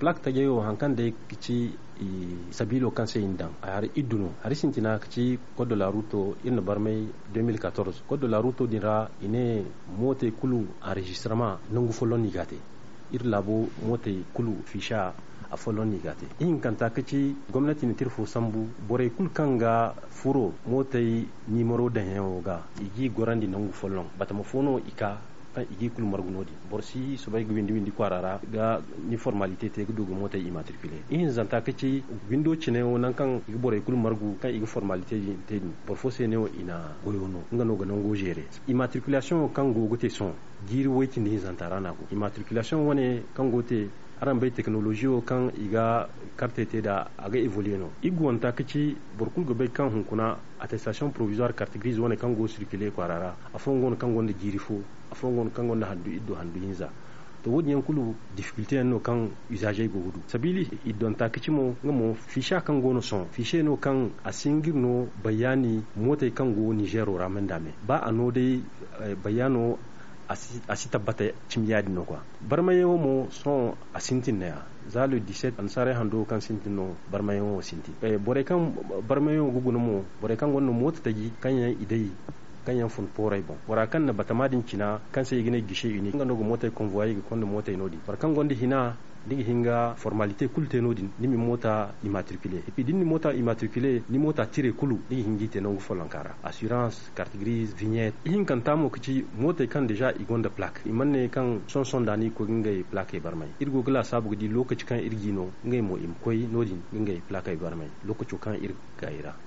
plaque ta geyo hankan da kici sabilo kan sai indan a har iduno har sintina kici code de la route in barmai 2014 code de la route dira ine mote kulu enregistrement nangu folon nigate ir labo mote kulu fisha a folon nigate in kanta kici gwamnati ne tirfo sambu bore kul kanga furo mote numero da ga igi gorandi nangu folon batama fono ika kan igi kul margunodi borsi so bay windi kwarara ga ni formalité te gudu mota immatriculé in zanta kace windo cine wonan kan igi bore kul margu kan igi formalité te bor fo se ne ina goyono ngano ga nango géré immatriculation kan go gote son giri waitin ni zanta rana ko immatriculation wone kan gote aran bai technologie o kan iga carte te da aga évoluer no igwanta kace borkul go bai kan hunkuna attestation provisoire carte grise wone kan go circuler kwarara afongon kan gonde giri fo afongon kan gonde handu iddo handu hinza to wodi yankulu difficulté no kan usager go gudu sabili idonta kace mo ngamo ficha kan gono son fiche no kan asingir no bayani mota kan go Niger o ramandame ba ano dai bayano asi tabbata cimyadi no quoi barmayo mo son asintin ne za le 17 ansare hando kan sintin no barmayo sinti bore kan barmayo guguno mo bore kan gonno mota tagi kan yan idai kan yan fun porai bon wara kan na batamadin kina kan sai gine gishe uni ngano go mota convoy go kondo mota inodi bar kan gondi hina digi hinga formalité kulte nodin nimi mota immatriculé et puis dinni mota immatriculé ni mota tire kulu digi hingite no folankara assurance carte grise vignette hin kan tamo kici mota kan deja igonda plaque imanne kan son dani ko ngay plaque barmay irgo gla sabu di lokaci kan irgino ngay mo im koy nodin ngay plaque barmay lokaci kan irgaira